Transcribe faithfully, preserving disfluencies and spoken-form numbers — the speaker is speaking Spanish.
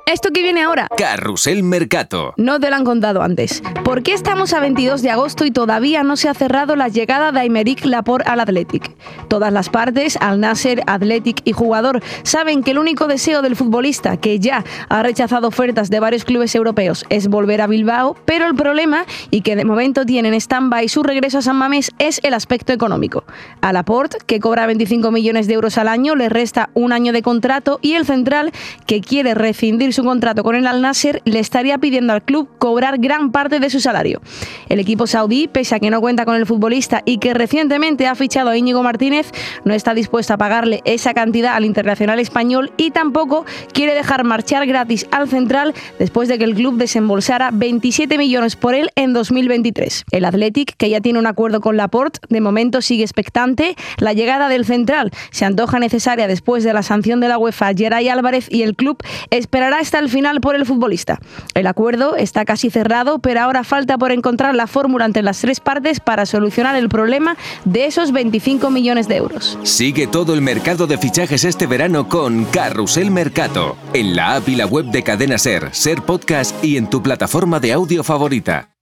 Esto que viene ahora. Carrusel Mercato. No te lo han contado antes. ¿Por qué estamos a veintidós de agosto y todavía no se ha cerrado la llegada de Aymeric Laporte al Athletic? Todas las partes, Al Nasser, Athletic y jugador, saben que el único deseo del futbolista, que ya ha rechazado ofertas de varios clubes europeos, es volver a Bilbao, pero el problema, y que de momento tiene en stand-by su regreso a San Mamés, es el aspecto económico. A Laporte, que cobra veinticinco millones de euros al año, le resta un año de contrato y el central, que quiere rescindir su contrato con el Al Nasser, le estaría pidiendo al club cobrar gran parte de su salario. El equipo saudí, pese a que no cuenta con el futbolista y que recientemente ha fichado a Íñigo Martínez, no está dispuesto a pagarle esa cantidad al internacional español y tampoco quiere dejar marchar gratis al central después de que el club desembolsara veintisiete millones por él en dos mil veintitrés. El Athletic, que ya tiene un acuerdo con Laporte, de momento sigue expectante. La llegada del central se antoja necesaria después de la sanción de la UEFA a Geray Álvarez y el club esperará hasta el final por el futbolista. El acuerdo está casi cerrado, pero ahora falta por encontrar la fórmula entre las tres partes para solucionar el problema de esos veinticinco millones de euros. Sigue todo el mercado de fichajes este verano con Carrusel Mercato, en la app y la web de Cadena Ser, Ser Podcast y en tu plataforma de audio favorita.